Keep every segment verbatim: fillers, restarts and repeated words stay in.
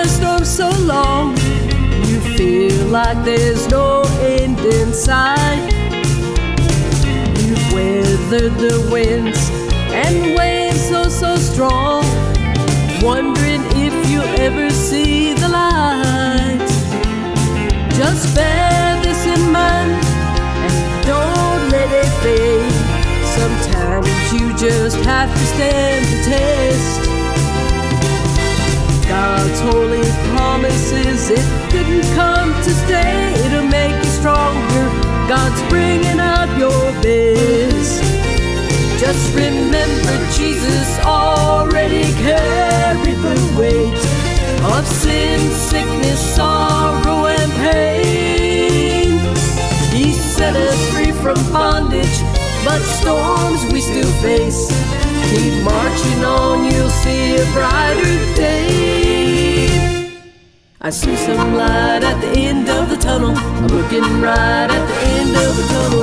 storm so long, you feel like there's no end in sight. You've weathered the winds and waves so, so strong, wondering if you'll ever see the light. Just bear this in mind and don't let it fade. Sometimes you just have to stand the test. God's holy promises, it didn't come to stay. It'll make you stronger. God's bringing out your best. Just remember Jesus already carried the weight of sin, sickness, sorrow, and pain. He set us free from bondage, but storms we still face. Keep marching on, you'll see a brighter day. I see some light at the end of the tunnel. I'm looking right at the end of the tunnel.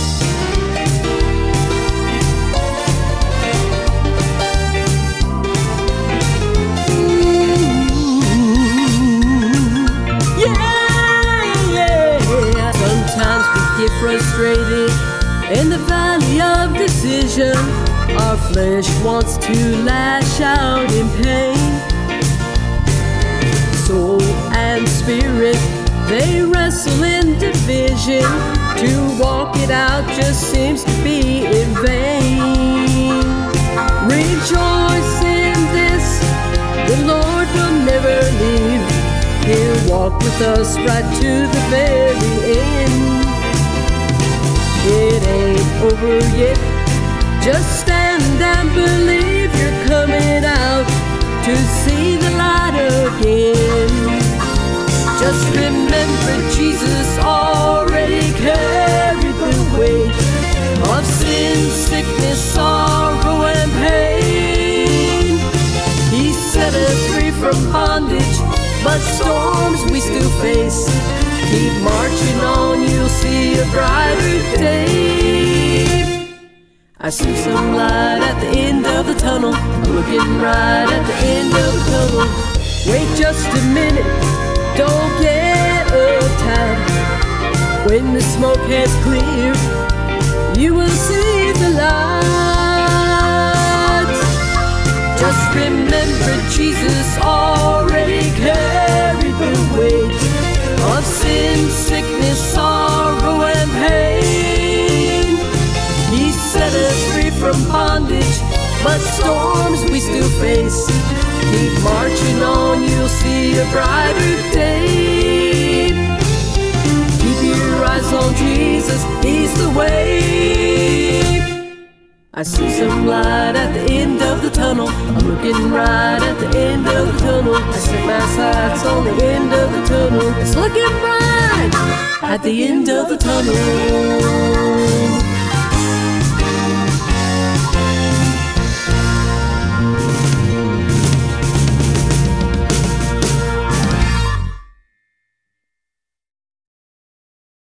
Get frustrated in the valley of decision. Our flesh wants to lash out in pain. Soul and spirit, they wrestle in division. To walk it out just seems to be in vain. Rejoice in this, the Lord will never leave. He'll walk with us right to the very end. It ain't over yet. Just stand and believe you're coming out to see the light again. Just remember Jesus already carried the weight of sin, sickness, sorrow, and pain. He set us free from bondage, but storms we still face. Keep marching on, you'll see a brighter day. I see some light at the end of the tunnel. I'm looking right at the end of the tunnel. Wait just a minute, don't get uptight. When the smoke has cleared, you will see the light. Just remember Jesus already carried the weight of sin, sickness, sorrow, and pain. He set us free from bondage, but storms we still face. Keep marching on, you'll see a brighter day. Keep your eyes on Jesus, He's the way. I see some light at the end of the tunnel. I'm looking right at the end of the tunnel. I set my sights on the end of the tunnel. It's looking bright at the end of the tunnel.